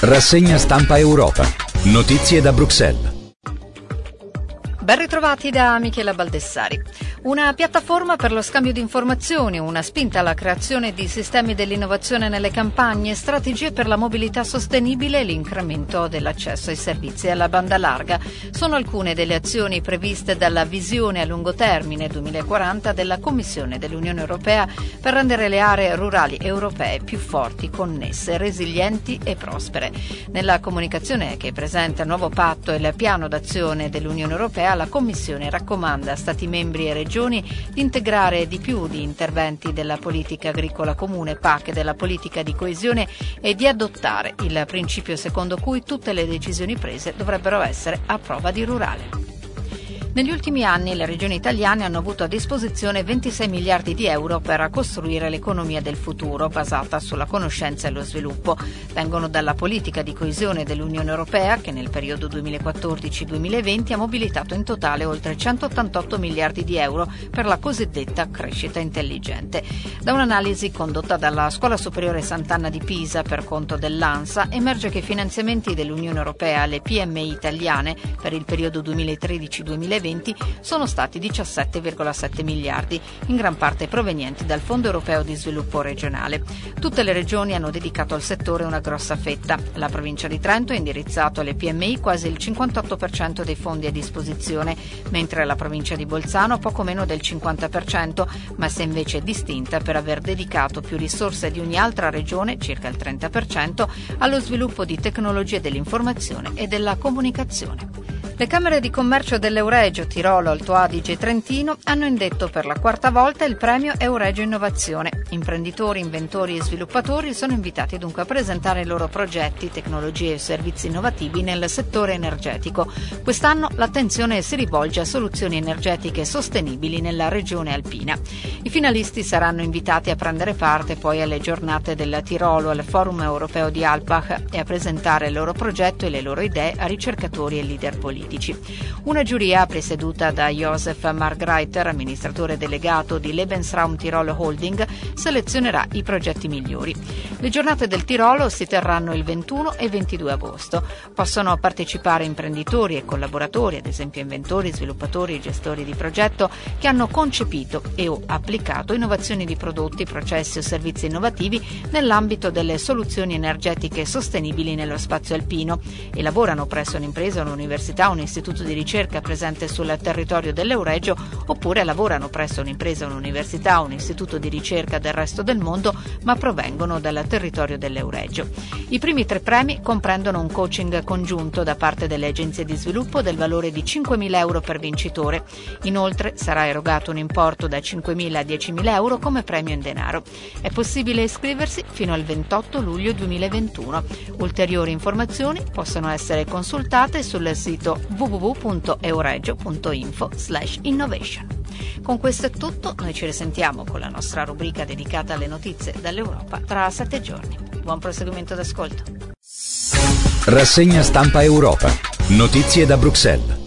Rassegna stampa Europa. Notizie da Bruxelles. Ben ritrovati da Michela Baldessari. Una piattaforma per lo scambio di informazioni, una spinta alla creazione di sistemi dell'innovazione nelle campagne, strategie per la mobilità sostenibile e l'incremento dell'accesso ai servizi alla banda larga sono alcune delle azioni previste dalla visione a lungo termine 2040 della Commissione dell'Unione Europea per rendere le aree rurali europee più forti, connesse, resilienti e prospere. Nella comunicazione che presenta il nuovo patto e il piano d'azione dell'Unione Europea, la Commissione raccomanda a Stati membri e regioni di integrare di più di interventi della politica agricola comune PAC e della politica di coesione e di adottare il principio secondo cui tutte le decisioni prese dovrebbero essere a prova di rurale. Negli ultimi anni le regioni italiane hanno avuto a disposizione 26 miliardi di euro per costruire l'economia del futuro basata sulla conoscenza e lo sviluppo. Vengono dalla politica di coesione dell'Unione Europea che nel periodo 2014-2020 ha mobilitato in totale oltre 188 miliardi di euro per la cosiddetta crescita intelligente. Da un'analisi condotta dalla Scuola Superiore Sant'Anna di Pisa per conto dell'ANSA emerge che i finanziamenti dell'Unione Europea alle PMI italiane per il periodo 2013-2020 sono stati 17,7 miliardi, in gran parte provenienti dal Fondo Europeo di Sviluppo Regionale. Tutte le regioni hanno dedicato al settore una grossa fetta. La provincia di Trento ha indirizzato alle PMI quasi il 58% dei fondi a disposizione, mentre la provincia di Bolzano poco meno del 50%, ma si è invece distinta per aver dedicato più risorse di ogni altra regione, circa il 30%, allo sviluppo di tecnologie dell'informazione e della comunicazione. Le Camere di Commercio dell'Euregio, Tirolo, Alto Adige e Trentino hanno indetto per la quarta volta il premio Euregio Innovazione. Imprenditori, inventori e sviluppatori sono invitati dunque a presentare i loro progetti, tecnologie e servizi innovativi nel settore energetico. Quest'anno l'attenzione si rivolge a soluzioni energetiche sostenibili nella regione alpina. I finalisti saranno invitati a prendere parte poi alle giornate del Tirolo, al Forum Europeo di Alpbach e a presentare il loro progetto e le loro idee a ricercatori e leader politici. Una giuria presieduta da Josef Margreiter, amministratore delegato di Lebensraum Tirol Holding, selezionerà i progetti migliori. Le giornate del Tirolo si terranno il 21 e 22 agosto. Possono partecipare imprenditori e collaboratori, ad esempio inventori, sviluppatori e gestori di progetto, che hanno concepito e o applicato innovazioni di prodotti, processi o servizi innovativi nell'ambito delle soluzioni energetiche sostenibili nello spazio alpino e lavorano presso un'impresa o un'università, un istituto di ricerca presente sul territorio dell'Euregio, oppure lavorano presso un'impresa, un'università o un istituto di ricerca del resto del mondo, ma provengono dal territorio dell'Euregio. I primi 3 premi comprendono un coaching congiunto da parte delle agenzie di sviluppo del valore di 5.000 euro per vincitore. Inoltre sarà erogato un importo da 5.000 a 10.000 euro come premio in denaro. È possibile iscriversi fino al 28 luglio 2021. Ulteriori informazioni possono essere consultate sul sito www.euregio.info/innovation. Con questo è tutto, noi ci risentiamo con la nostra rubrica dedicata alle notizie dall'Europa tra 7 giorni. Buon proseguimento d'ascolto. Rassegna stampa Europa. Notizie da Bruxelles.